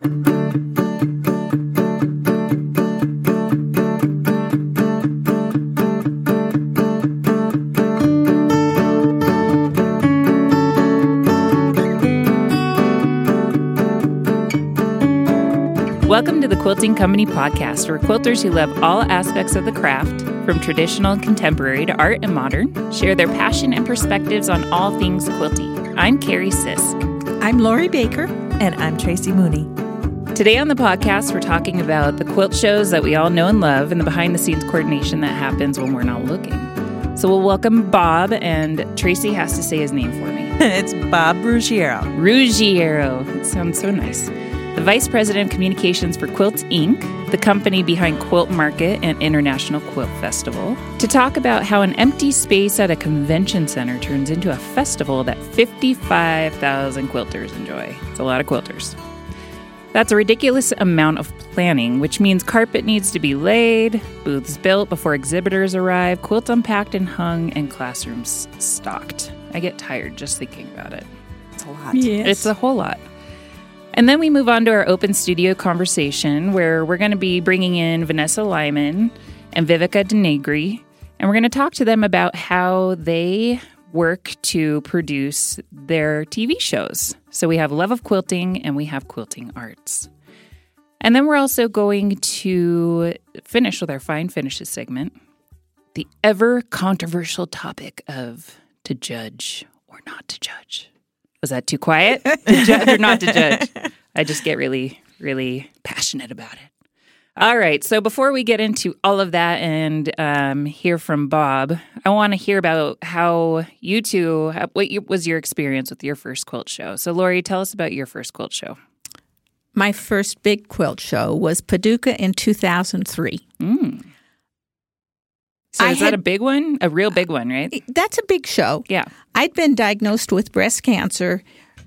Welcome to the Quilting Company podcast, where quilters who love all aspects of the craft, from traditional and contemporary to art and modern, share their passion and perspectives on all things quilty. I'm Carrie Sisk. I'm Lori Baker. And I'm Tracy Mooney. Today on the podcast, we're talking about the quilt shows that we all know and love and the behind-the-scenes coordination that happens when we're not looking. So we'll welcome Bob, and Tracy has to say his name for me. It's Bob Ruggiero. Ruggiero. It sounds so nice. The Vice President of Communications for Quilts, Inc., the company behind Quilt Market and International Quilt Festival, to talk about how an empty space at a convention center turns into a festival that 55,000 quilters enjoy. It's a lot of quilters. That's a ridiculous amount of planning, which means carpet needs to be laid, booths built before exhibitors arrive, quilts unpacked and hung, and classrooms stocked. I get tired just thinking about it. It's a lot. Yes. It's a whole lot. And then we move on to our open studio conversation, where we're going to be bringing in Vanessa Lyman and Vivica Denegri, and we're going to talk to them about how they work to produce their TV shows. So we have Love of Quilting and we have Quilting Arts. And then we're also going to finish with our Fine Finishes segment, the ever controversial topic of to judge or not to judge. Was that too quiet? To judge or not to judge? I just get really, really passionate about it. All right. So before we get into all of that and hear from Bob, I want to hear about how you two, was your experience with your first quilt show? So Lori, tell us about your first quilt show. My first big quilt show was Paducah in 2003. So is that a big one? A real big one, right? That's a big show. Yeah. I'd been diagnosed with breast cancer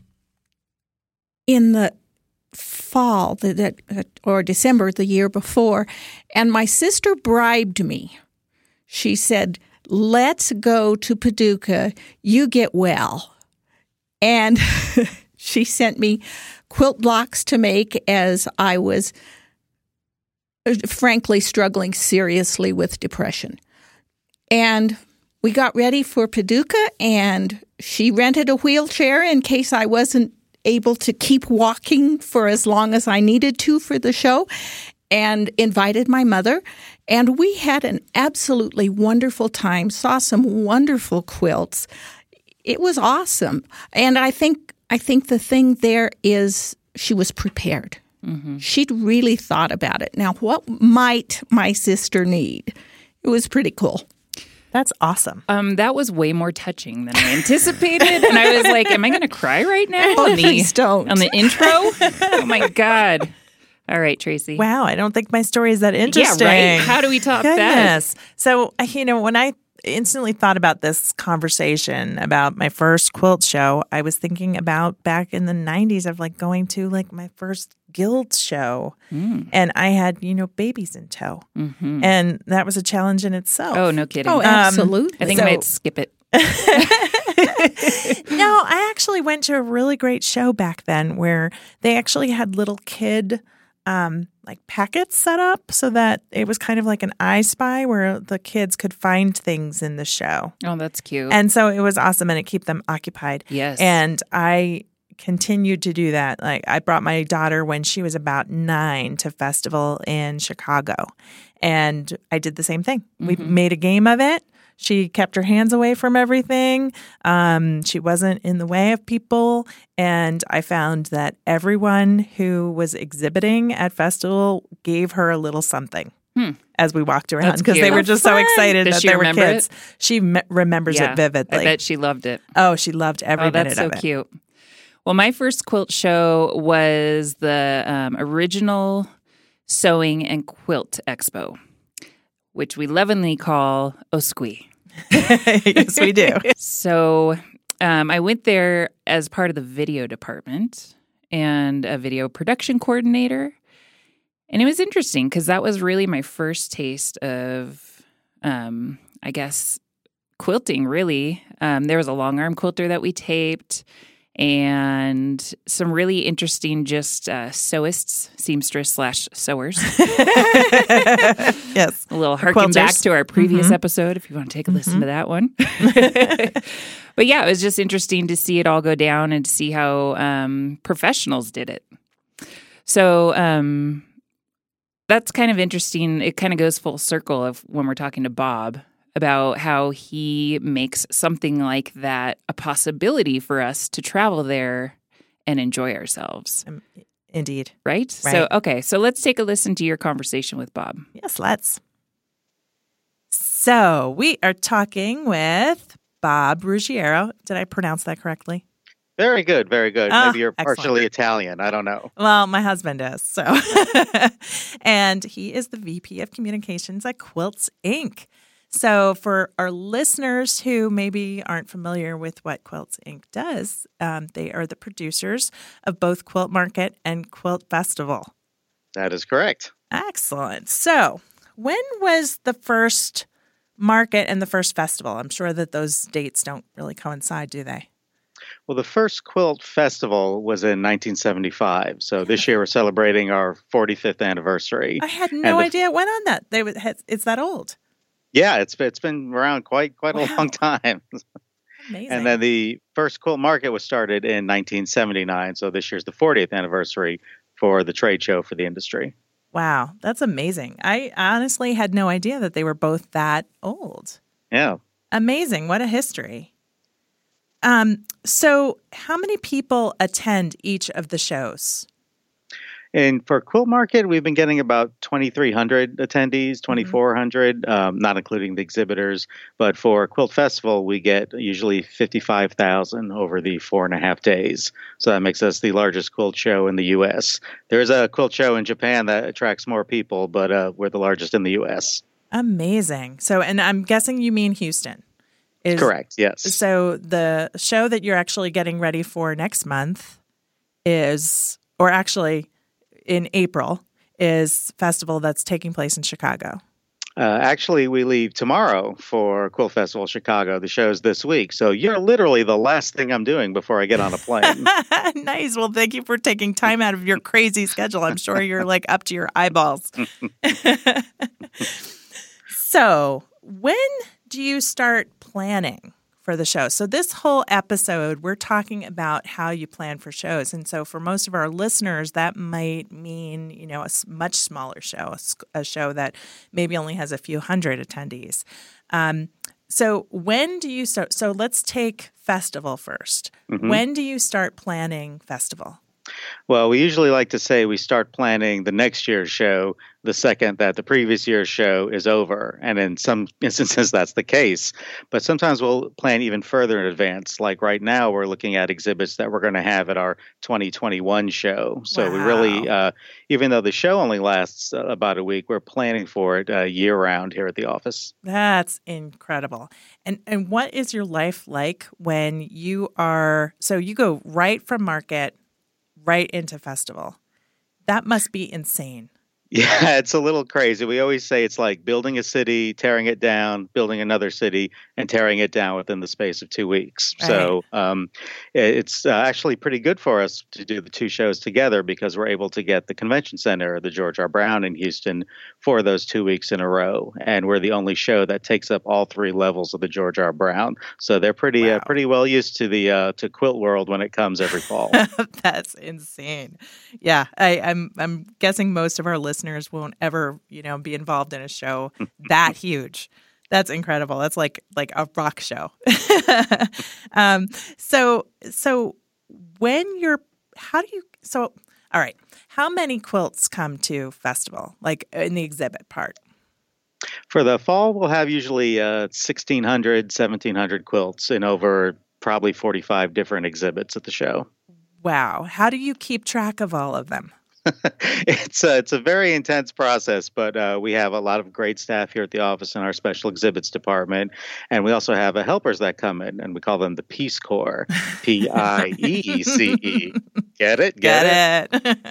in the fall or December the year before, and my sister bribed me. She said, "Let's go to Paducah. You get well." And she sent me quilt blocks to make as I was frankly struggling seriously with depression. And we got ready for Paducah, and she rented a wheelchair in case I wasn't able to keep walking for as long as I needed to for the show, and invited my mother. And we had an absolutely wonderful time, saw some wonderful quilts. It was awesome. And I think the thing there is she was prepared. Mm-hmm. She'd really thought about it. Now, what might my sister need? It was pretty cool. That's awesome. That was way more touching than I anticipated. And I was like, am I going to cry right now? Please don't. On the intro? Oh, my God. All right, Tracy. Wow, I don't think my story is that interesting. Yeah, right? How do we top Goodness. So, when I instantly thought about this conversation about my first quilt show, I was thinking about back in the 90s of going to my first guild show. And I had, babies in tow. Mm-hmm. And that was a challenge in itself. Oh, no kidding. Oh, absolutely. I think I might skip it. No, I actually went to a really great show back then where they actually had little kid packets set up so that it was kind of like an I Spy where the kids could find things in the show. Oh, that's cute. And so it was awesome, and it kept them occupied. Yes. And I continued to do that. I brought my daughter when she was about 9 to festival in Chicago, and I did the same thing. Mm-hmm. We made a game of it. She kept her hands away from everything. She wasn't in the way of people. And I found that everyone who was exhibiting at festival gave her a little something as we walked around because they were just so excited that there were kids. She remembers it vividly. I bet she loved it. Oh, she loved every minute of it. That's so cute. Well, my first quilt show was the original Sewing and Quilt Expo, which we lovingly call OSQUI. Yes, we do. So I went there as part of the video department and a video production coordinator. And it was interesting because that was really my first taste of, quilting, really. There was a long arm quilter that we taped. and some really interesting just sewists, seamstress / sewers. Yes. A little harken back to our previous episode if you want to take a listen to that one. But yeah, it was just interesting to see it all go down and to see how professionals did it. So that's kind of interesting. It kind of goes full circle of when we're talking to Bob about how he makes something like that a possibility for us to travel there and enjoy ourselves. Indeed. Right? So, okay. So let's take a listen to your conversation with Bob. Yes, let's. So we are talking with Bob Ruggiero. Did I pronounce that correctly? Very good, very good. Maybe you're excellent. partially Italian. I don't know. Well, my husband is. So, and he is the VP of Communications at Quilts Inc. So for our listeners who maybe aren't familiar with what Quilts Inc. does, they are the producers of both Quilt Market and Quilt Festival. That is correct. Excellent. So when was the first market and the first festival? I'm sure that those dates don't really coincide, do they? Well, the first Quilt Festival was in 1975. So this year we're celebrating our 45th anniversary. I had no idea it went on that. It's that old. Yeah, it's been around quite a long time. Amazing. And then the first Quilt Market was started in 1979. So this year's the 40th anniversary for the trade show for the industry. Wow, that's amazing. I honestly had no idea that they were both that old. Yeah. Amazing. What a history. So how many people attend each of the shows? And for Quilt Market, we've been getting about 2,300 attendees, 2,400, not including the exhibitors. But for Quilt Festival, we get usually 55,000 over the 4.5 days. So that makes us the largest quilt show in the U.S. There's a quilt show in Japan that attracts more people, but we're the largest in the U.S. Amazing. So, and I'm guessing you mean Houston. Correct, yes. So the show that you're actually getting ready for next month is, or actually in April, is festival that's taking place in Chicago. Actually, we leave tomorrow for Quilt Festival Chicago. The show's this week. So you're literally the last thing I'm doing before I get on a plane. Nice. Well, thank you for taking time out of your crazy schedule. I'm sure you're like up to your eyeballs. So when do you start planning for the show? So this whole episode, we're talking about how you plan for shows. And so for most of our listeners, that might mean, you know, a much smaller show, a show that maybe only has a few hundred attendees. So when do you start? So let's take festival first. When do you start planning festival? Well, we usually like to say we start planning the next year's show the second that the previous year's show is over. And in some instances, that's the case. But sometimes we'll plan even further in advance. Like right now, we're looking at exhibits that we're going to have at our 2021 show. So we really, even though the show only lasts about a week, we're planning for it year round here at the office. That's incredible. And what is your life like when you are, so you go right from market right into festival? That must be insane. Yeah, it's a little crazy. We always say it's like building a city, tearing it down, building another city, and tearing it down within the space of 2 weeks. Right. So it's actually pretty good for us to do the two shows together because we're able to get the convention center, the George R. Brown in Houston, for those 2 weeks in a row. And we're the only show that takes up all three levels of the George R. Brown. So they're pretty well used to the to Quilt World when it comes every fall. That's insane. Yeah, I'm guessing most of our listeners won't ever, be involved in a show that huge. That's incredible. That's like a rock show. So when all right, how many quilts come to festival, like in the exhibit part? For the fall, we'll have usually 1,600, 1,700 quilts in over probably 45 different exhibits at the show. Wow. How do you keep track of all of them? It's a very intense process, but we have a lot of great staff here at the office in our special exhibits department. And we also have helpers that come in, and we call them the Peace Corps, Piece. Get it? Get it.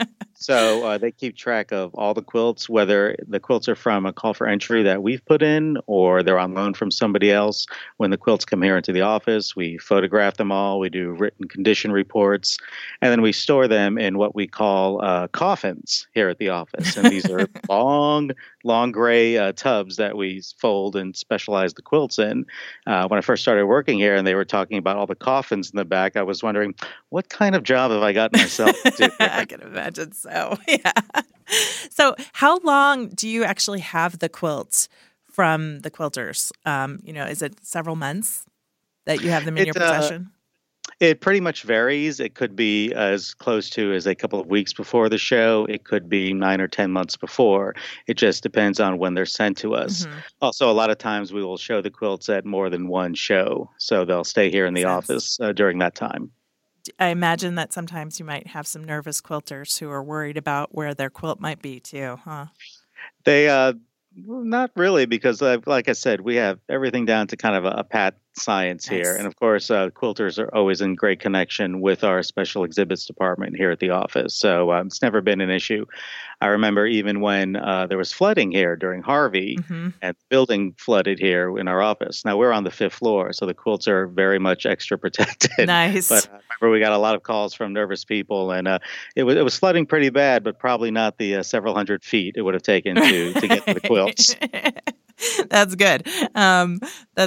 So they keep track of all the quilts, whether the quilts are from a call for entry that we've put in or they're on loan from somebody else. When the quilts come here into the office, we photograph them all. We do written condition reports, and then we store them in what we call coffins here at the office. And these are long gray tubs that we fold and specialize the quilts in. When I first started working here and they were talking about all the coffins in the back, I was wondering, what kind of job have I gotten myself into? I can imagine so. Yeah. So how long do you actually have the quilts from the quilters? Is it several months that you have them in your possession? It pretty much varies. It could be as close to as a couple of weeks before the show. It could be 9 or 10 months before. It just depends on when they're sent to us. Mm-hmm. Also, a lot of times we will show the quilts at more than one show. So they'll stay here in the office during that time. I imagine that sometimes you might have some nervous quilters who are worried about where their quilt might be too, huh? They not really, because like I said, we have everything down to kind of a pat science here. Nice. And of course, quilters are always in great connection with our special exhibits department here at the office. So it's never been an issue. I remember even when there was flooding here during Harvey, mm-hmm. and the building flooded here in our office. Now we're on the 5th floor, so the quilts are very much extra protected. Nice. But I remember we got a lot of calls from nervous people, and it was flooding pretty bad, but probably not the several hundred feet it would have taken to get to the quilts. That's good. I'm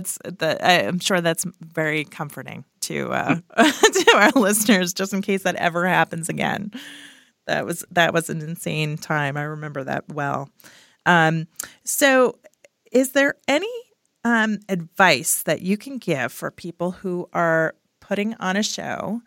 sure that's very comforting to to our listeners, just in case that ever happens again. That was an insane time. I remember that well. So, is there any advice that you can give for people who are putting on a show,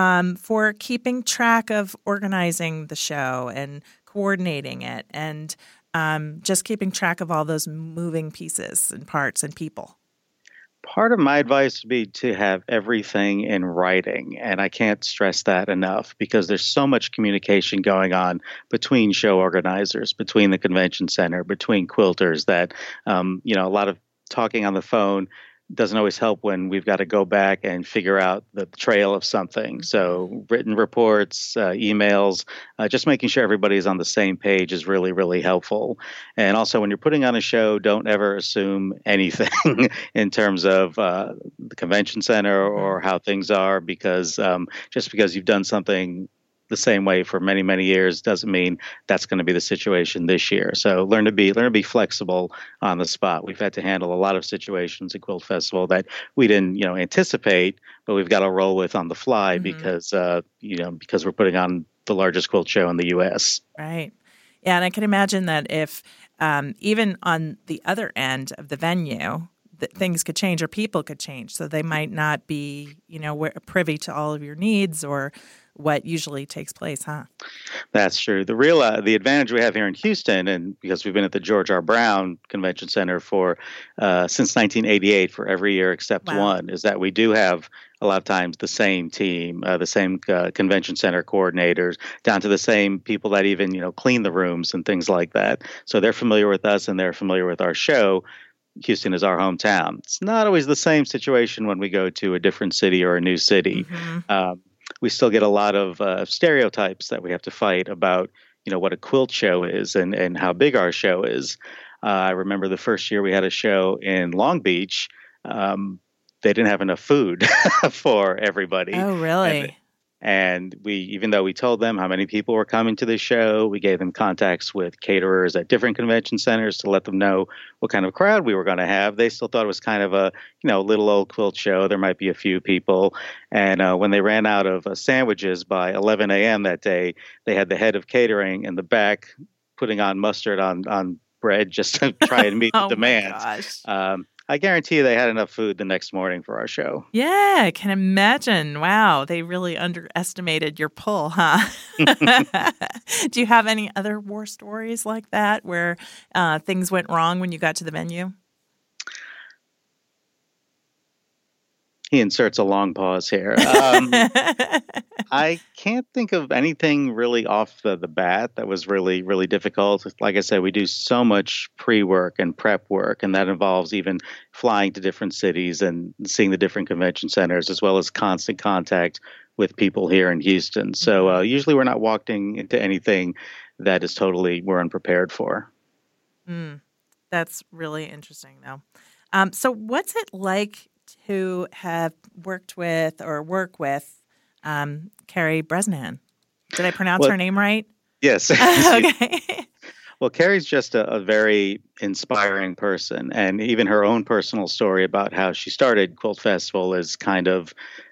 for keeping track of organizing the show and coordinating it and just keeping track of all those moving pieces and parts and people? Part of my advice would be to have everything in writing. And I can't stress that enough because there's so much communication going on between show organizers, between the convention center, between quilters that, a lot of talking on the phone doesn't always help when we've got to go back and figure out the trail of something. So written reports, emails, just making sure everybody's on the same page is really, really helpful. And also when you're putting on a show, don't ever assume anything in terms of the convention center or how things are, because just because you've done something the same way for many, many years doesn't mean that's going to be the situation this year. So learn to be flexible on the spot. We've had to handle a lot of situations at Quilt Festival that we didn't, anticipate, but we've got to roll with on the fly because we're putting on the largest quilt show in the U.S. Right. Yeah, and I can imagine that if even on the other end of the venue, that things could change or people could change. So they might not be, privy to all of your needs or what usually takes place, huh? That's true. The advantage we have here in Houston, and because we've been at the George R. Brown Convention Center for since 1988 for every year except one, is that we do have a lot of times the same team, the same convention center coordinators, down to the same people that even clean the rooms and things like that. So they're familiar with us and they're familiar with our show. Houston is our hometown. It's not always the same situation when we go to a different city or a new city. Mm-hmm. We still get a lot of stereotypes that we have to fight about, what a quilt show is and how big our show is. I remember the first year we had a show in Long Beach. They didn't have enough food for everybody. Oh, really? And even though we told them how many people were coming to the show, we gave them contacts with caterers at different convention centers to let them know what kind of crowd we were going to have. They still thought it was kind of a, little old quilt show. There might be a few people. And when they ran out of sandwiches by 11 a.m. that day, they had the head of catering in the back putting on mustard on bread just to try and meet the demand. I guarantee you they had enough food the next morning for our show. Yeah, I can imagine. Wow, they really underestimated your pull, huh? Do you have any other war stories like that where things went wrong when you got to the venue? He inserts a long pause here. I can't think of anything really off the bat that was really, really difficult. Like I said, we do so much pre-work and prep work, and that involves even flying to different cities and seeing the different convention centers, as well as constant contact with people here in Houston. So usually we're not walking into anything that is totally we're unprepared for. That's really interesting, though. So what's it like to have worked with or work with Carrie Bresnahan? Did I pronounce her name right? Yes. Okay. Well, Carrie's just a very inspiring person, and even her own personal story about how she started Quilt Festival is kind of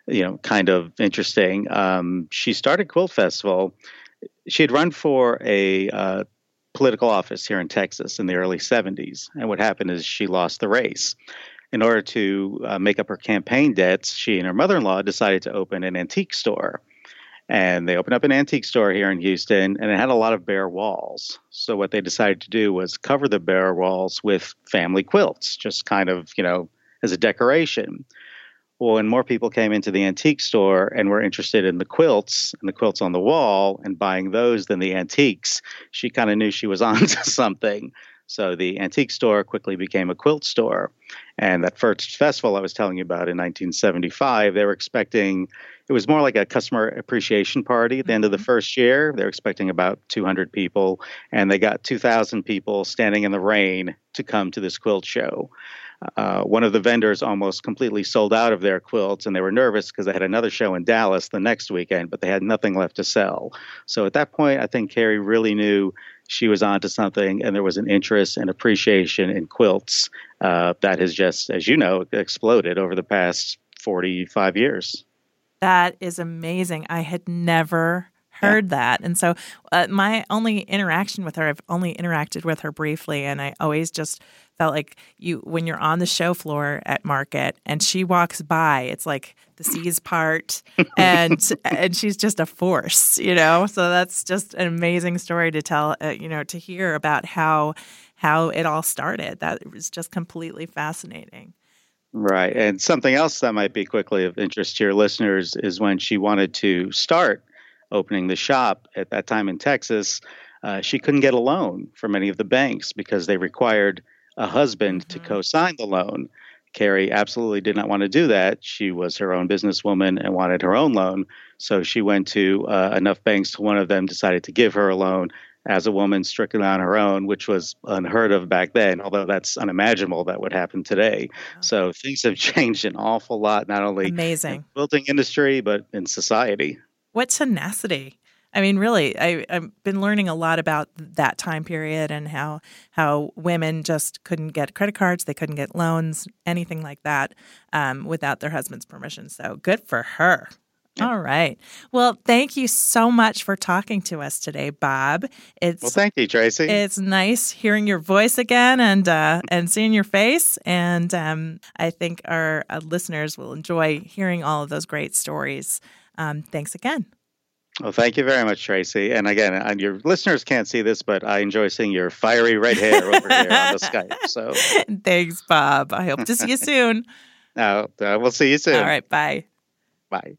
interesting. She started Quilt Festival. She had run for a political office here in Texas in the early 70s, and what happened is she lost the race. In order to make up her campaign debts, she and her mother-in-law decided to open an antique store. And they opened up an antique store here in Houston, and it had a lot of bare walls. So what they decided to do was cover the bare walls with family quilts, just kind of, as a decoration. Well, when more people came into the antique store and were interested in the quilts and the quilts on the wall and buying those than the antiques, she kind of knew she was on to something. So the antique store quickly became a quilt store. And that first festival I was telling you about in 1975, they were expecting, it was more like a customer appreciation party at the end of the first year. They were expecting about 200 people, and they got 2,000 people standing in the rain to come to this quilt show. One of the vendors almost completely sold out of their quilts, and they were nervous because they had another show in Dallas the next weekend, but they had nothing left to sell. So at that point, I think Carrie really knew she was onto something, and there was an interest and appreciation in quilts that has just, as you know, exploded over the past 45 years. That is amazing. I had never heard that. And so my only interaction with her, I've only interacted with her briefly, and I always just felt like when you're on the show floor at Market and she walks by, it's like the seas part and she's just a force, So that's just an amazing story to tell, to hear about how it all started. That was just completely fascinating. Right. And something else that might be quickly of interest to your listeners is when she wanted to start opening the shop at that time in Texas, she couldn't get a loan from any of the banks because they required a husband to co-sign the loan. Carrie absolutely did not want to do that. She was her own businesswoman and wanted her own loan. So she went to enough banks till one of them decided to give her a loan as a woman strictly on her own, which was unheard of back then, although that's unimaginable that would happen today. Wow. So things have changed an awful lot, not only in the quilting industry, but in society. What tenacity. I mean, really, I've been learning a lot about that time period and how women just couldn't get credit cards, they couldn't get loans, anything like that without their husband's permission. So good for her. Yeah. All right. Well, thank you so much for talking to us today, Bob. Well, thank you, Tracy. It's nice hearing your voice again and seeing your face. And I think our listeners will enjoy hearing all of those great stories. Thanks again. Well, thank you very much, Tracy. And again, your listeners can't see this, but I enjoy seeing your fiery red hair over here on the Skype. So thanks, Bob. I hope to see you soon. We'll see you soon. All right. Bye. Bye.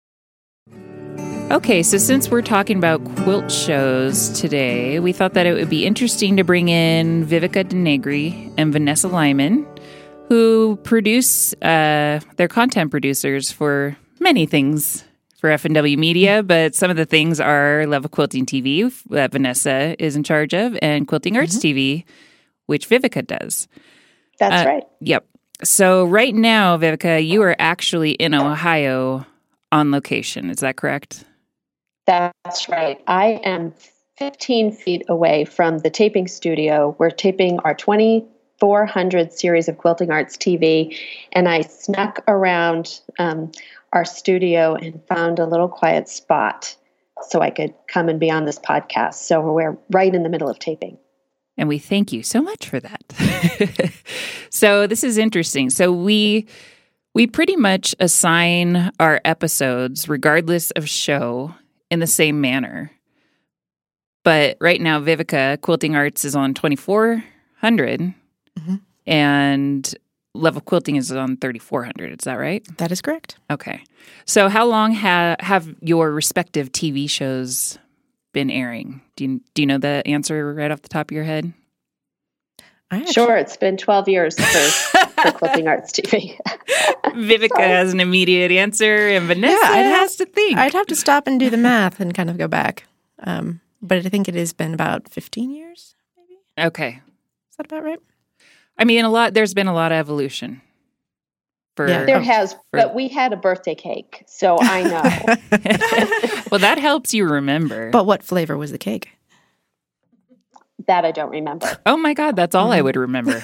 Okay, so since we're talking about quilt shows today, we thought that it would be interesting to bring in Vivica DeNegri and Vanessa Lyman, who produce, they're content producers for many things for F&W Media, but some of the things are Love of Quilting TV that Vanessa is in charge of, and Quilting Arts TV, which Vivica does. That's right. Yep. So right now, Vivica, you are actually in Ohio on location. Is that correct? That's right. I am 15 feet away from the taping studio. We're taping our 2400 series of Quilting Arts TV, and I snuck around our studio and found a little quiet spot so I could come and be on this podcast. So we're right in the middle of taping. And we thank you so much for that. So this is interesting. So we pretty much assign our episodes, regardless of show, in the same manner. But right now, Vivica, Quilting Arts is on 2400, and Love of Quilting is on 3400. Is that right? That is correct. Okay. So how long have your respective TV shows been airing? Do you know the answer right off the top of your head? Sure, it's been 12 years for Quilting Arts TV. Vivica has an immediate answer, and Vanessa has to think. I'd have to stop and do the math and kind of go back. But I think it has been about 15 years, maybe. Okay. Is that about right? I mean, there's been a lot of evolution. There has, but we had a birthday cake, so I know. Well, that helps you remember. But what flavor was the cake? That I don't remember. Oh my God, that's all I would remember.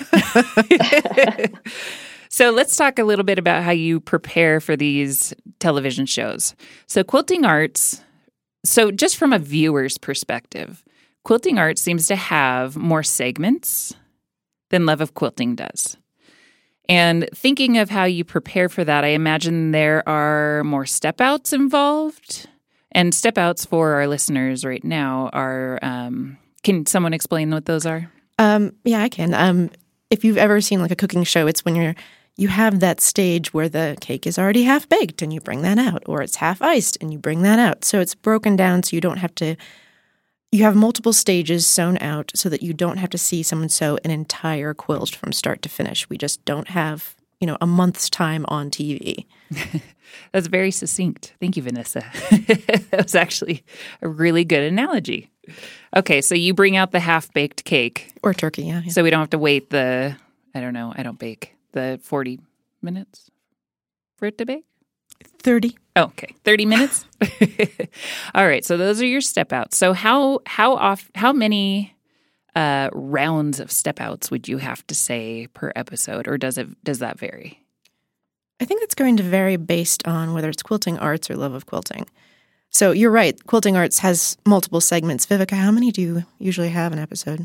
So let's talk a little bit about how you prepare for these television shows. So Quilting Arts, so just from a viewer's perspective, Quilting Arts seems to have more segments than Love of Quilting does. And thinking of how you prepare for that, I imagine there are more step-outs involved. And step-outs for our listeners right now are... can someone explain what those are? Yeah, I can. If you've ever seen like a cooking show, it's when you have that stage where the cake is already half baked and you bring that out, or it's half iced and you bring that out. So it's broken down so you don't have to. You have multiple stages sewn out so that you don't have to see someone sew an entire quilt from start to finish. We just don't have, a month's time on TV. That's very succinct. Thank you, Vanessa. That was actually a really good analogy. Okay, so you bring out the half-baked cake. Or turkey, yeah. So we don't have to wait I don't bake, the 40 minutes for it to bake? 30. Oh, okay, 30 minutes? All right, so those are your step-outs. So how many rounds of step-outs would you have to say per episode, or does that vary? I think it's going to vary based on whether it's Quilting Arts or Love of Quilting. So you're right. Quilting Arts has multiple segments. Vivica, how many do you usually have an episode?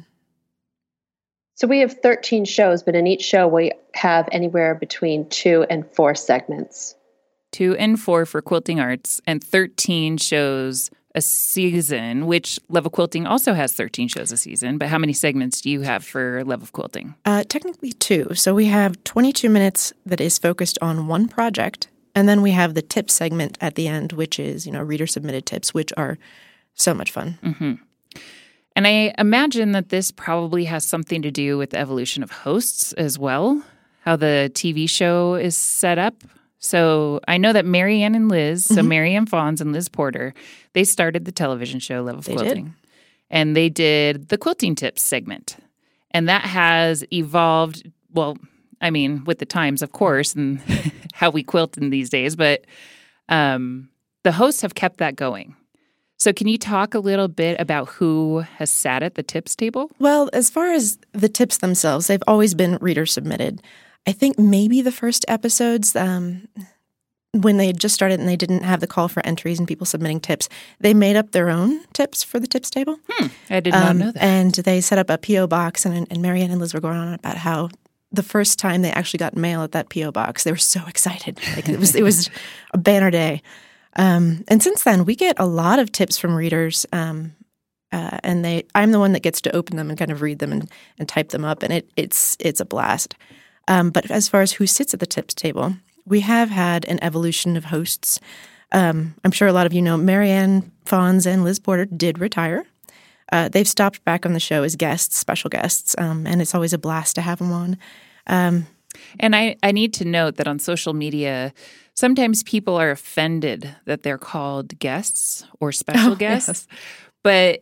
So we have 13 shows, but in each show we have anywhere between 2 and 4 segments. 2 and 4 for Quilting Arts, and 13 shows a season, which Love of Quilting also has 13 shows a season. But how many segments do you have for Love of Quilting? Technically 2. So we have 22 minutes that is focused on one project. And then we have the tip segment at the end, which is, reader-submitted tips, which are so much fun. Mm-hmm. And I imagine that this probably has something to do with the evolution of hosts as well, how the TV show is set up. So I know that Marianne and Liz, so Marianne Fawns and Liz Porter, they started the television show Love of Quilting. Did. And they did the Quilting Tips segment. And that has evolved, with the times, of course, and how we quilt in these days. But the hosts have kept that going. So can you talk a little bit about who has sat at the tips table? Well, as far as the tips themselves, they've always been reader-submitted. I think maybe the first episodes, when they had just started and they didn't have the call for entries and people submitting tips, they made up their own tips for the tips table. I did not know that. And they set up a P.O. box, and Marianne and Liz were going on about how the first time they actually got mail at that P.O. box, they were so excited. Like it was a banner day. And since then, we get a lot of tips from readers, and I'm the one that gets to open them and kind of read them and type them up, and it's a blast. But as far as who sits at the tips table, we have had an evolution of hosts. I'm sure a lot of you know Marianne Fawns and Liz Porter did retire. They've stopped back on the show as guests, special guests, and it's always a blast to have them on. And I need to note that on social media, sometimes people are offended that they're called guests or special guests, yes. But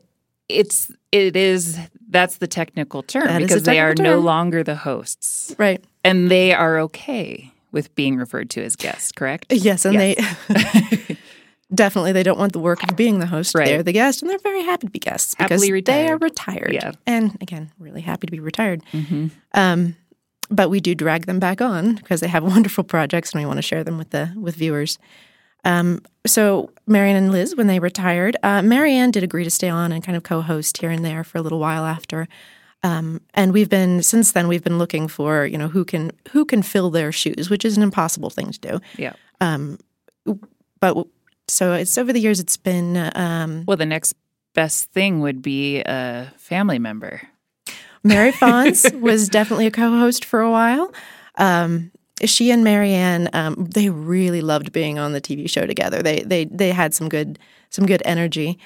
that's the technical term That is because a they are technical no term. longer the hosts. Right. And they are okay with being referred to as guests, correct? Yes, and they definitely they don't want the work of being the host. Right. They're the guest, and they're very happy to be guests because Happily retired. they are retired. Yeah. And again, really happy to be retired. Mm-hmm. But we do drag them back on because they have wonderful projects, and we want to share them with viewers. So Marianne and Liz, when they retired, Marianne did agree to stay on and kind of co-host here and there for a little while after. And since then we've been looking for, who can fill their shoes, which is an impossible thing to do. Yeah. But so it's over the years it's been Well, the next best thing would be a family member. Mary Fawns was definitely a co-host for a while. She and Marianne, they really loved being on the TV show together. They had some good energy,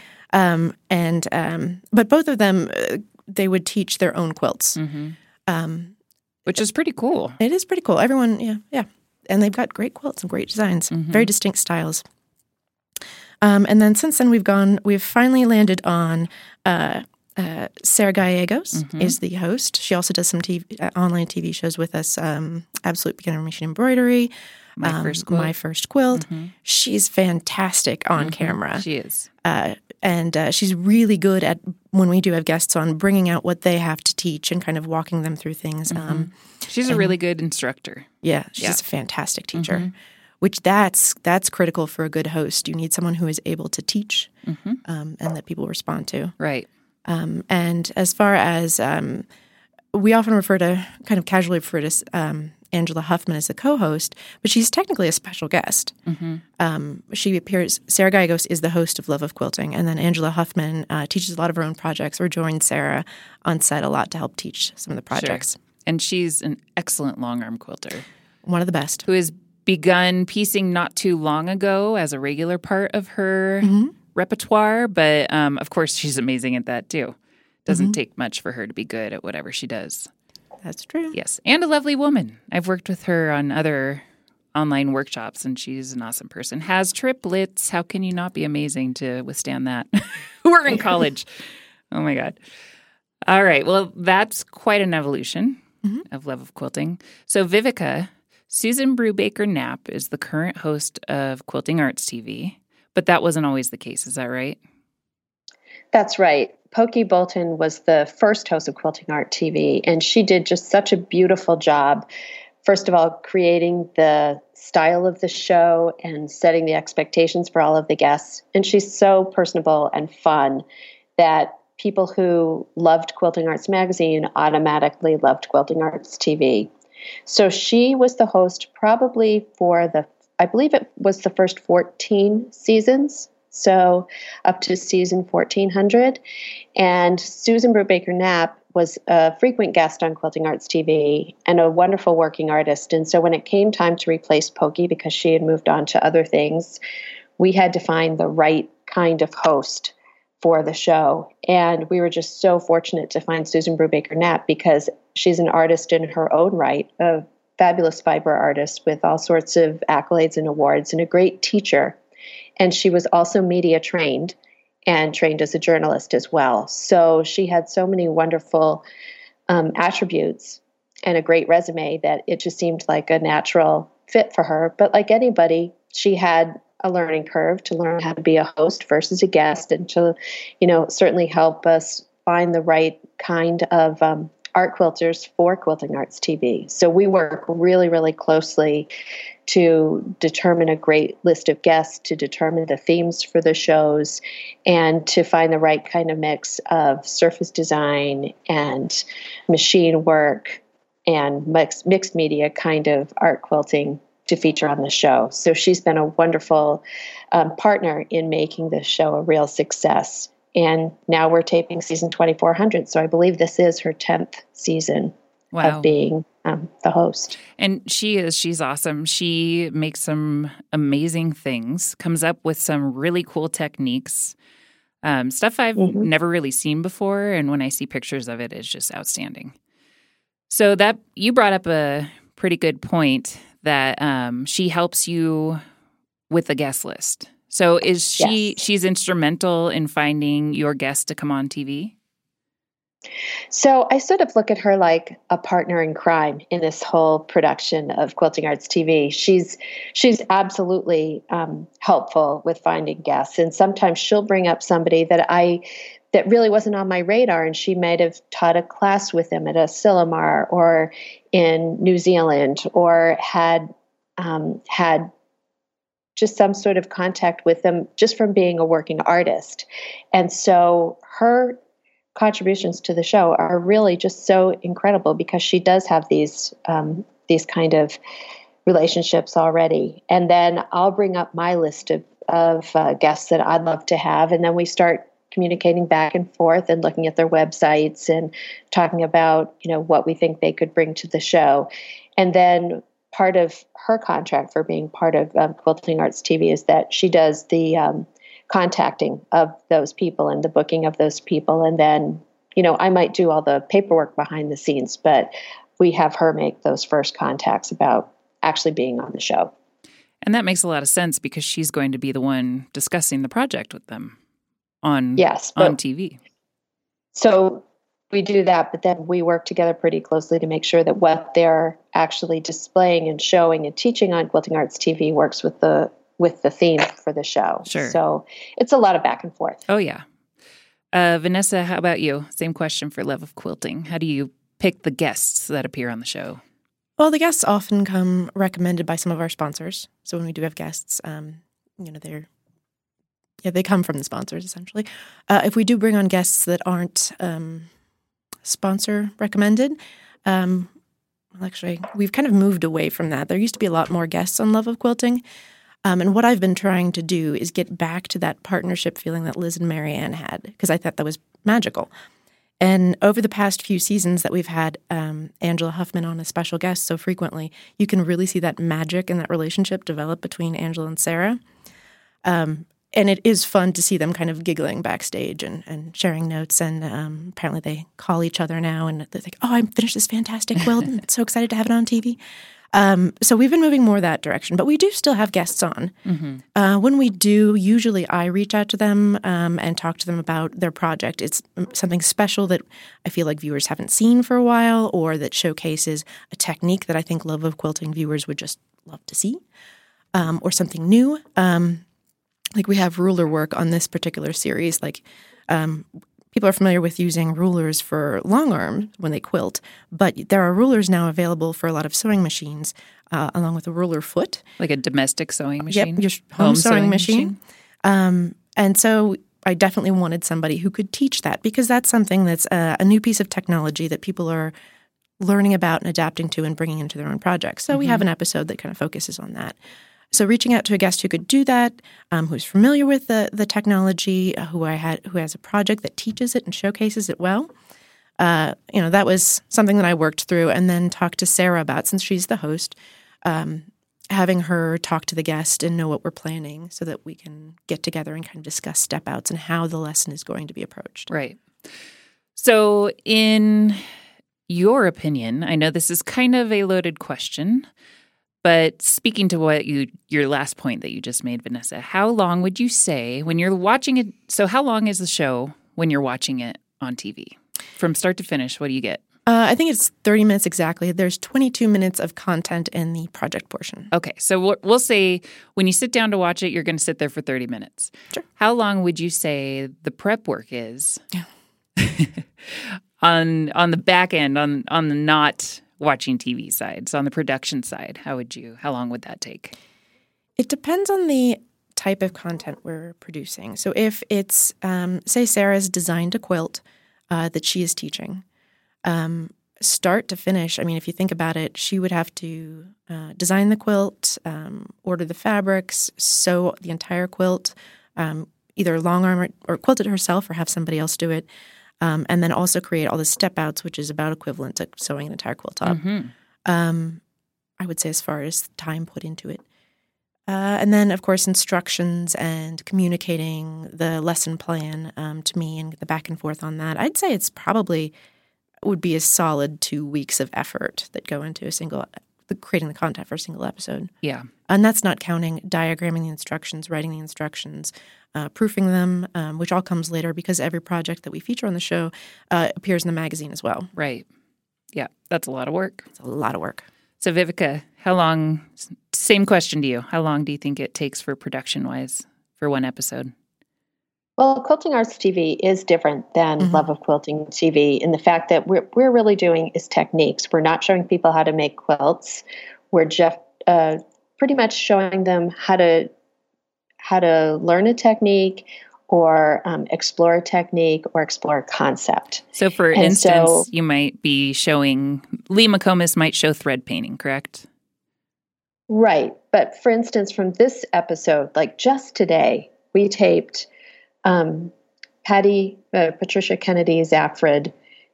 but both of them they would teach their own quilts, which is pretty cool. It is pretty cool. Everyone, yeah, and they've got great quilts and great designs, very distinct styles. And then since then we've finally landed on. Sarah Gallegos is the host. She also does some online TV shows with us, Absolute Beginner Machine Embroidery, My First Quilt. She's fantastic on camera. She is. And she's really good at, when we do have guests on, bringing out what they have to teach and kind of walking them through things. She's a really good instructor. Yeah, she's a fantastic teacher. Which that's critical for a good host. You need someone who is able to teach and that people respond to. Right. And as far as we often kind of casually refer to Angela Huffman as the co-host, but she's technically a special guest. She appears. Sarah Gallegos is the host of Love of Quilting, and then Angela Huffman teaches a lot of her own projects or joins Sarah on set a lot to help teach some of the projects. Sure. And she's an excellent long arm quilter, one of the best, who has begun piecing not too long ago as a regular part of her repertoire, but of course she's amazing at that too. Doesn't take much for her to be good at whatever she does. That's true. Yes, and a lovely woman. I've worked with her on other online workshops, and she's an awesome person. Has triplets. How can you not be amazing to withstand that? Who are in college. Oh my God. All right, well, that's quite an evolution of Love of Quilting. So Vivica, Susan Brubaker Knapp is the current host of Quilting Arts TV. But that wasn't always the case. Is that right? That's right. Pokey Bolton was the first host of Quilting Art TV, and she did just such a beautiful job. First of all, creating the style of the show and setting the expectations for all of the guests. And she's so personable and fun that people who loved Quilting Arts Magazine automatically loved Quilting Arts TV. So she was the host probably for I believe it was the first 14 seasons, so up to season 1400. And Susan Brubaker Knapp was a frequent guest on Quilting Arts TV and a wonderful working artist. And so when it came time to replace Pokey, because she had moved on to other things, we had to find the right kind of host for the show. And we were just so fortunate to find Susan Brubaker Knapp because she's an artist in her own right, a fabulous fiber artist with all sorts of accolades and awards, and a great teacher. And she was also media trained and trained as a journalist as well. So she had so many wonderful attributes and a great resume that it just seemed like a natural fit for her. But like anybody, she had a learning curve to learn how to be a host versus a guest, and to, certainly help us find the right kind of art quilters for Quilting Arts TV. So we work really, really closely to determine a great list of guests, to determine the themes for the shows, and to find the right kind of mix of surface design and machine work and mixed media kind of art quilting to feature on the show. So she's been a wonderful partner in making this show a real success. And now we're taping season 2400. So I believe this is her 10th season of being the host. And she's awesome. She makes some amazing things, comes up with some really cool techniques, stuff I've never really seen before. And when I see pictures of it, it's just outstanding. So that you brought up a pretty good point that she helps you with the guest list. So she's instrumental in finding your guests to come on TV? So I sort of look at her like a partner in crime in this whole production of Quilting Arts TV. She's absolutely helpful with finding guests. And sometimes she'll bring up somebody that really wasn't on my radar, and she might have taught a class with them at a Silomar or in New Zealand, or had just some sort of contact with them just from being a working artist. And so her contributions to the show are really just so incredible because she does have these kind of relationships already. And then I'll bring up my list of guests that I'd love to have, and then we start communicating back and forth and looking at their websites and talking about, what we think they could bring to the show. And then part of her contract for being part of Quilting Arts TV is that she does the contacting of those people and the booking of those people. And then, I might do all the paperwork behind the scenes, but we have her make those first contacts about actually being on the show. And that makes a lot of sense because she's going to be the one discussing the project with them on TV. So we do that, but then we work together pretty closely to make sure that what they're actually displaying and showing and teaching on Quilting Arts TV works with the theme for the show. Sure. So it's a lot of back and forth. Oh, yeah. Vanessa, how about you? Same question for Love of Quilting. How do you pick the guests that appear on the show? Well, the guests often come recommended by some of our sponsors. So when we do have guests, they come from the sponsors, essentially. If we do bring on guests that aren't sponsor recommended, actually, we've kind of moved away from that. There used to be a lot more guests on Love of Quilting. And what I've been trying to do is get back to that partnership feeling that Liz and Marianne had, because I thought that was magical. And over the past few seasons that we've had Angela Huffman on as special guest so frequently, you can really see that magic and that relationship develop between Angela and Sarah. And it is fun to see them kind of giggling backstage and sharing notes. And apparently they call each other now and they're like, oh, I finished this fantastic quilt. I'm so excited to have it on TV. So we've been moving more that direction, but we do still have guests on. Mm-hmm. When we do, usually I reach out to them and talk to them about their project. It's something special that I feel like viewers haven't seen for a while, or that showcases a technique that I think Love of Quilting viewers would just love to see, or something new. Like we have ruler work on this particular series. Like people are familiar with using rulers for long arms when they quilt, but there are rulers now available for a lot of sewing machines, along with a ruler foot. Like a domestic sewing machine? Yep, your home sewing machine. And so I definitely wanted somebody who could teach that, because that's something that's a new piece of technology that people are learning about and adapting to and bringing into their own projects. So we have an episode that kind of focuses on that. So reaching out to a guest who could do that, who's familiar with the technology, who has a project that teaches it and showcases it well. That was something that I worked through and then talked to Sarah about, since she's the host, having her talk to the guest and know what we're planning so that we can get together and kind of discuss step outs and how the lesson is going to be approached. Right. So in your opinion, I know this is kind of a loaded question, but speaking to what your last point that you just made, Vanessa, how long would you say when you're watching it? So how long is the show when you're watching it on TV? From start to finish, what do you get? I think it's 30 minutes exactly. There's 22 minutes of content in the project portion. Okay, so we'll say when you sit down to watch it, you're going to sit there for 30 minutes. Sure. How long would you say the prep work is? Yeah. on the back end, on the not watching TV side, so on the production side, how long would that take? It depends on the type of content we're producing. So if it's, say Sarah's designed a quilt that she is teaching, start to finish, I mean, if you think about it, she would have to design the quilt, order the fabrics, sew the entire quilt, either long arm or quilt it herself or have somebody else do it. And then also create all the step outs, which is about equivalent to sewing an entire quilt top. Mm-hmm. I would say as far as time put into it. And then, of course, instructions and communicating the lesson plan to me and the back and forth on that. I'd say it's probably would be a solid 2 weeks of effort that go into creating the content for a single episode. Yeah. And that's not counting diagramming the instructions, writing the instructions, proofing them, which all comes later because every project that we feature on the show appears in the magazine as well. Right. Yeah, that's a lot of work. It's a lot of work. So Viveka, how long, same question to you, how long do you think it takes for production-wise for one episode? Well, Quilting Arts TV is different than Love of Quilting TV in the fact that we're really doing is techniques. We're not showing people how to make quilts. We're just pretty much showing them how to learn a technique or explore a technique or explore a concept. So for instance, you might be showing, Lee McComas might show thread painting, correct? Right. But for instance, from this episode, like just today, we taped Patricia Kennedy Zaffred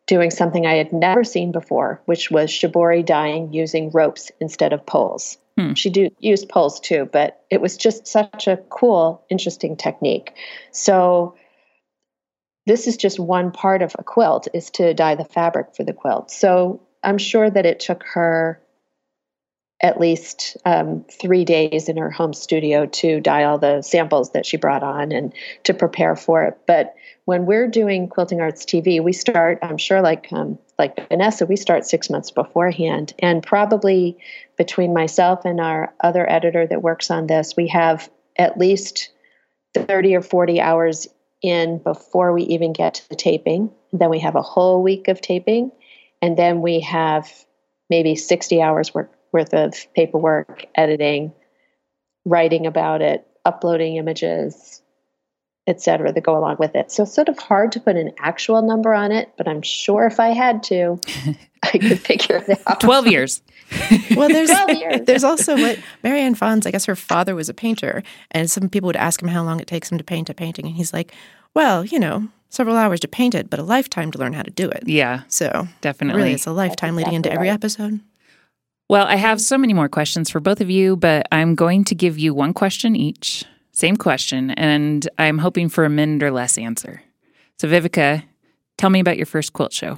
doing something I had never seen before, which was shibori dyeing using ropes instead of poles. She used poles too, but it was just such a cool, interesting technique. So this is just one part of a quilt, is to dye the fabric for the quilt. So I'm sure that it took her at least 3 days in her home studio to dye all the samples that she brought on and to prepare for it. But when we're doing Quilting Arts TV, we start, I'm sure like Vanessa, we start 6 months beforehand. And probably between myself and our other editor that works on this, we have at least 30 or 40 hours in before we even get to the taping. And then we have a whole week of taping. And then we have maybe 60 hours worth of paperwork, editing, writing about it, uploading images, etc., that go along with it. So it's sort of hard to put an actual number on it, but I'm sure if I had to, I could figure it out. 12 years. Well, there's also what Marianne Fonz, I guess her father was a painter, and some people would ask him how long it takes him to paint a painting, and he's like, well, several hours to paint it, but a lifetime to learn how to do it. Yeah. So definitely. Really, it's a lifetime leading into every episode. Well, I have so many more questions for both of you, but I'm going to give you one question each. Same question, and I'm hoping for a minute or less answer. So, Vivica, tell me about your first quilt show.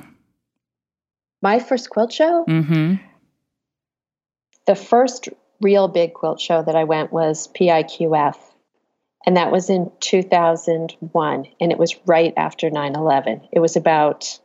My first quilt show? Mm-hmm. The first real big quilt show that I went was PIQF, and that was in 2001, and it was right after 9/11. It was about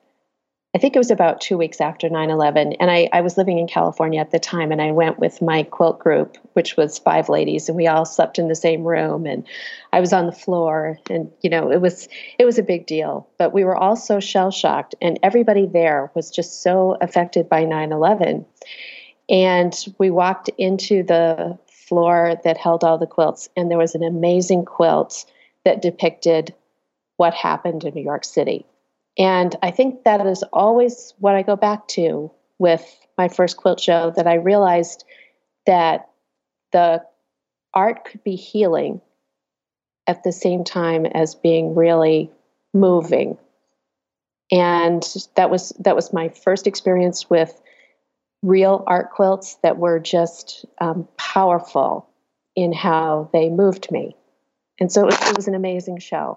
2 weeks after 9/11, and I was living in California at the time, and I went with my quilt group, which was 5 ladies, and we all slept in the same room, and I was on the floor, and it was a big deal. But we were all so shell-shocked, and everybody there was just so affected by 9/11. And we walked into the floor that held all the quilts, and there was an amazing quilt that depicted what happened in New York City. And I think that is always what I go back to with my first quilt show, that I realized that the art could be healing at the same time as being really moving. And that was my first experience with real art quilts that were just powerful in how they moved me. And so it was an amazing show.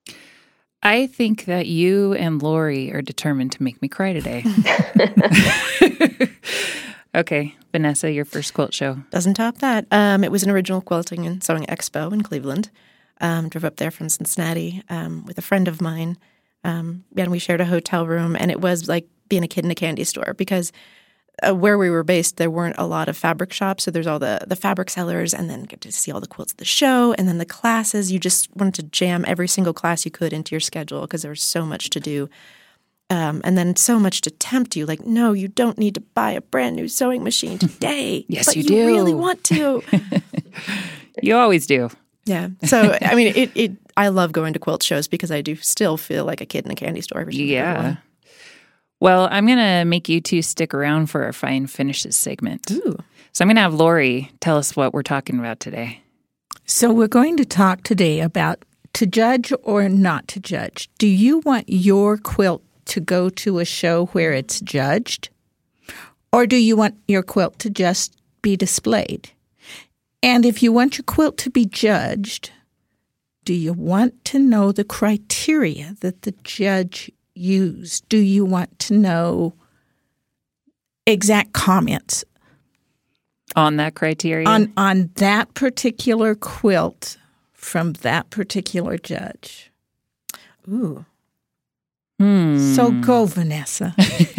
I think that you and Lori are determined to make me cry today. Okay, Vanessa, your first quilt show. Doesn't top that. It was an original quilting and sewing expo in Cleveland. Drove up there from Cincinnati with a friend of mine. And we shared a hotel room, and it was like being a kid in a candy store because where we were based, there weren't a lot of fabric shops. So there's all the fabric sellers, and then get to see all the quilts at the show, and then the classes. You just wanted to jam every single class you could into your schedule because there was so much to do. And then so much to tempt you. Like, no, you don't need to buy a brand new sewing machine today. Yes, but you do. You really want to. You always do. Yeah. So, I mean, I love going to quilt shows because I do still feel like a kid in a candy store every single one. Well, I'm going to make you two stick around for our Fine Finishes segment. Ooh. So I'm going to have Lori tell us what we're talking about today. So we're going to talk today about to judge or not to judge. Do you want your quilt to go to a show where it's judged? Or do you want your quilt to just be displayed? And if you want your quilt to be judged, do you want to know the criteria that the judge used? Do you want to know exact comments on that criteria? On that particular quilt from that particular judge? Ooh. So go, Vanessa.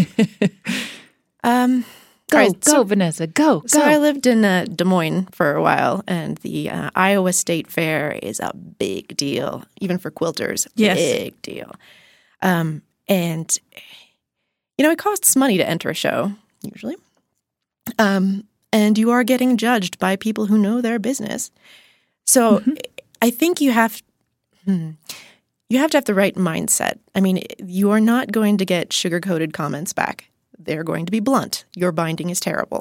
Go, Vanessa. Go. So I lived in Des Moines for a while, and the Iowa State Fair is a big deal, even for quilters. Yes. Big deal. And, it costs money to enter a show, usually. And you are getting judged by people who know their business. So I think you have to have the right mindset. I mean, you are not going to get sugar-coated comments back. They're going to be blunt. Your binding is terrible.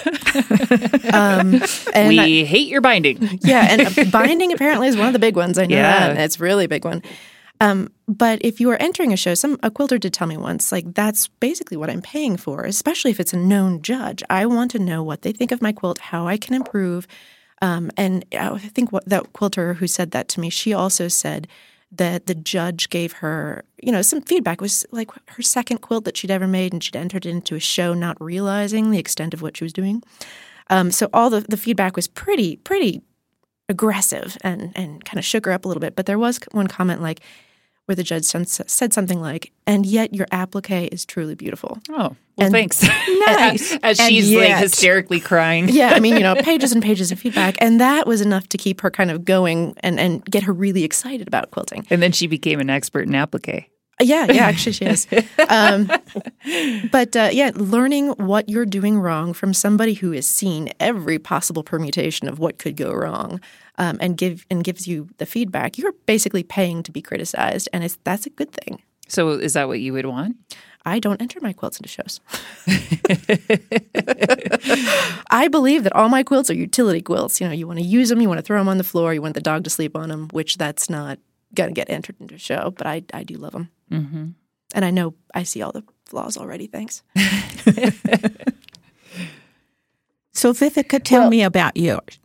We hate your binding. Yeah, and binding apparently is one of the big ones. I know that. It's a really big one. But if you are entering a show, a quilter did tell me once, like, that's basically what I'm paying for, especially if it's a known judge. I want to know what they think of my quilt, how I can improve. And I think that quilter who said that to me, she also said that the judge gave her, some feedback. It was like her second quilt that she'd ever made, and she'd entered it into a show not realizing the extent of what she was doing. So all the feedback was pretty aggressive and kind of shook her up a little bit. But there was one comment where the judge said something like, "And yet your applique is truly beautiful." Oh, well, thanks. Nice. As she's hysterically crying. Yeah, I mean, pages and pages of feedback. And that was enough to keep her kind of going and get her really excited about quilting. And then she became an expert in applique. Yeah, actually she is. But learning what you're doing wrong from somebody who has seen every possible permutation of what could go wrong, and gives you the feedback, you're basically paying to be criticized, and that's a good thing. So is that what you would want? I don't enter my quilts into shows. I believe that all my quilts are utility quilts. You want to use them, you want to throw them on the floor, you want the dog to sleep on them, which that's not going to get entered into a show, but I do love them. Mm-hmm. And I know I see all the flaws already, thanks. So Vivica, tell me about yours.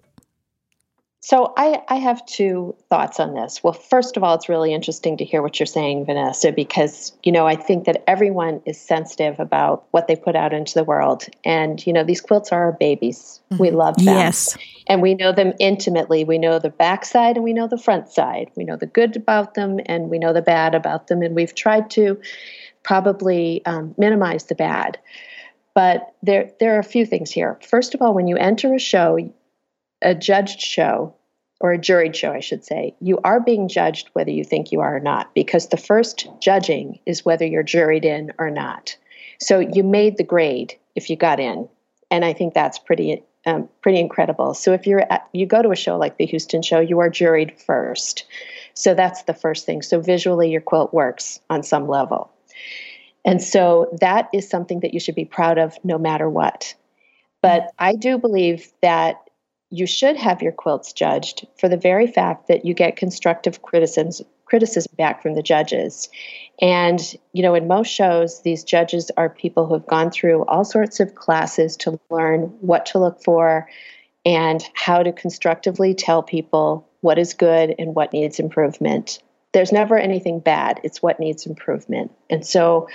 So I have two thoughts on this. Well, first of all, it's really interesting to hear what you're saying, Vanessa, because, I think that everyone is sensitive about what they put out into the world. And, these quilts are our babies. We love them. Yes. And we know them intimately. We know the backside and we know the front side. We know the good about them and we know the bad about them. And we've tried to probably minimize the bad. But there are a few things here. First of all, when you enter a show, a judged show, or a juried show, I should say, you are being judged whether you think you are or not, because the first judging is whether you're juried in or not. So you made the grade if you got in, and I think that's pretty incredible. So if you go to a show like the Houston show, you are juried first. So that's the first thing. So visually, your quilt works on some level. And so that is something that you should be proud of no matter what. But I do believe that you should have your quilts judged for the very fact that you get constructive criticism back from the judges. And, in most shows, these judges are people who have gone through all sorts of classes to learn what to look for and how to constructively tell people what is good and what needs improvement. There's never anything bad. It's what needs improvement. And so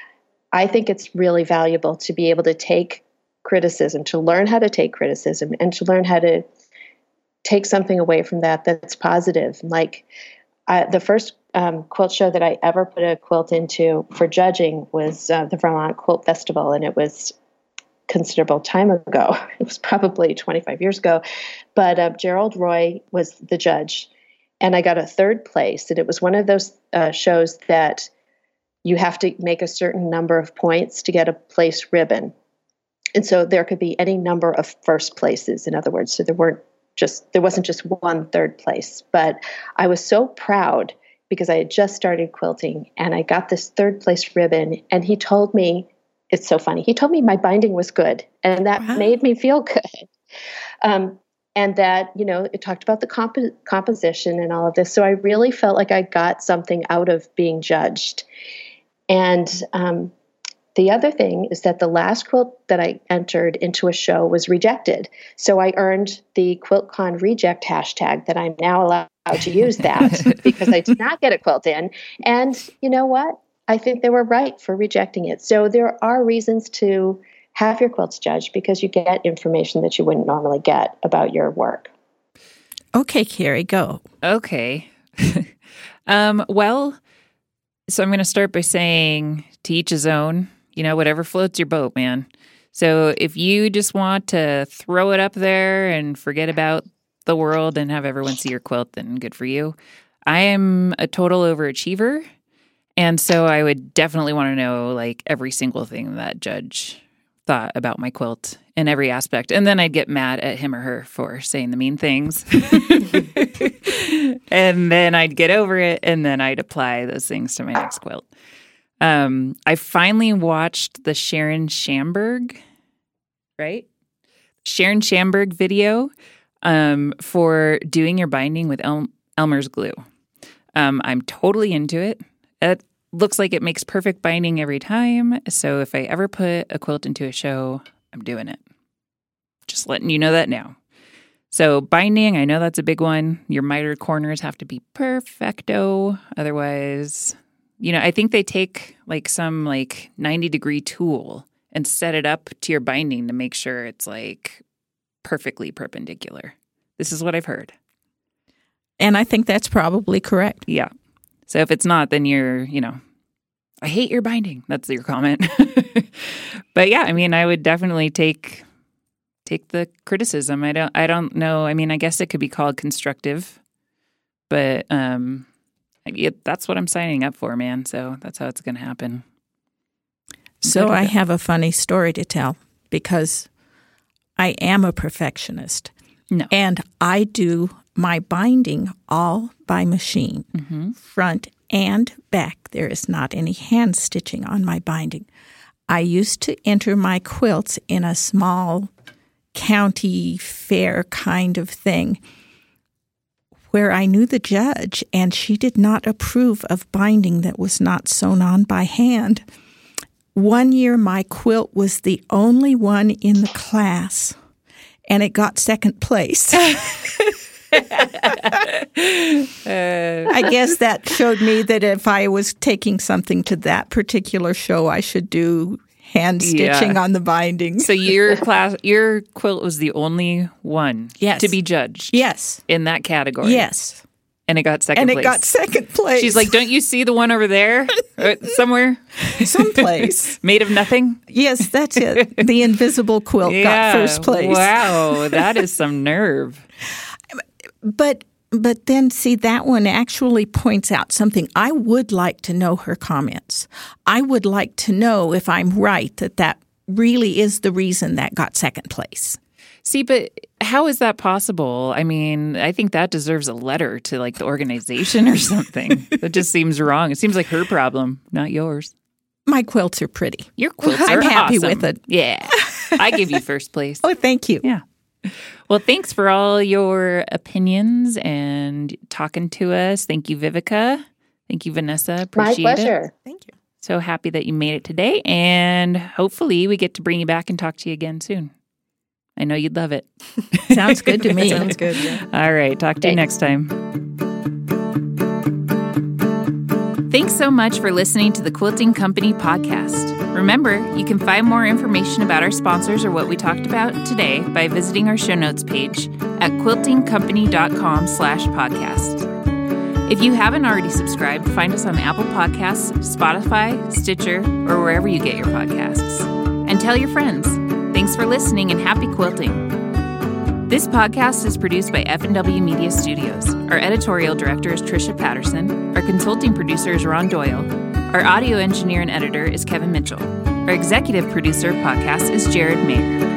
I think it's really valuable to be able to take criticism, to learn how to take criticism and to learn how to take something away from that's positive. Like the first quilt show that I ever put a quilt into for judging was the Vermont Quilt Festival, and it was considerable time ago. It was probably 25 years ago, but Gerald Roy was the judge, and I got a third place, and it was one of those shows that you have to make a certain number of points to get a place ribbon. And so there could be any number of first places, in other words. So there wasn't just one third place. But I was so proud because I had just started quilting and I got this third place ribbon. And he told me, it's so funny, he told me my binding was good. And that made me feel good. And that, it talked about the composition and all of this. So I really felt like I got something out of being judged. And the other thing is that the last quilt that I entered into a show was rejected. So I earned the QuiltCon reject hashtag that I'm now allowed to use that because I did not get a quilt in. And you know what? I think they were right for rejecting it. So there are reasons to have your quilts judged because you get information that you wouldn't normally get about your work. Okay, Carrie, go. Okay. Well, so I'm going to start by saying to each his own. Whatever floats your boat, man. So if you just want to throw it up there and forget about the world and have everyone see your quilt, then good for you. I am a total overachiever. And so I would definitely want to know every single thing that judge thought about my quilt in every aspect. And then I'd get mad at him or her for saying the mean things. And then I'd get over it and then I'd apply those things to my next quilt. I finally watched the Sharon Schamberg video for doing your binding with Elmer's glue. I'm totally into it. It looks like it makes perfect binding every time. So if I ever put a quilt into a show, I'm doing it. Just letting you know that now. So binding, I know that's a big one. Your mitered corners have to be perfecto. Otherwise, I think they take like some 90-degree tool and set it up to your binding to make sure it's like perfectly perpendicular. This is what I've heard. And I think that's probably correct. Yeah. So if it's not, then you're, I hate your binding. That's your comment. But yeah, I mean, I would definitely take the criticism. I don't know. I mean, I guess it could be called constructive, but that's what I'm signing up for, man. So that's how it's going to happen. So I have a funny story to tell because I am a perfectionist. No. And I do my binding all by machine, front and back. There is not any hand stitching on my binding. I used to enter my quilts in a small county fair kind of thing where I knew the judge, and she did not approve of binding that was not sewn on by hand. One year, my quilt was the only one in the class, and it got second place. I guess that showed me that if I was taking something to that particular show, I should do hand stitching on the binding. So your quilt was the only one to be judged. Yes. In that category. Yes. And it got second place. And it got second place. She's like, don't you see the one over there? Somewhere? Someplace. Made of nothing? Yes, that's it. The invisible quilt got first place. Wow, that is some nerve. But then, see, that one actually points out something. I would like to know her comments. I would like to know if I'm right that really is the reason that got second place. See, but how is that possible? I mean, I think that deserves a letter to like the organization or something. That just seems wrong. It seems like her problem, not yours. My quilts are pretty. Your quilts are I'm happy awesome. with it. Yeah. I give you first place. Oh, thank you. Yeah. Well, thanks for all your opinions and talking to us. Thank you, Vivica. Thank you, Vanessa. Appreciate it. My pleasure. Thank you. So happy that you made it today. And hopefully we get to bring you back and talk to you again soon. I know you'd love it. Sounds good to me. Sounds good, yeah. All right. Talk to you next time. Thanks so much for listening to the Quilting Company podcast. Remember, you can find more information about our sponsors or what we talked about today by visiting our show notes page at quiltingcompany.com/podcast. If you haven't already subscribed, find us on Apple Podcasts, Spotify, Stitcher, or wherever you get your podcasts. And tell your friends. Thanks for listening and happy quilting. This podcast is produced by F&W Media Studios. Our editorial director is Trisha Patterson. Our consulting producer is Ron Doyle. Our audio engineer and editor is Kevin Mitchell. Our executive producer of podcast is Jared Mayer.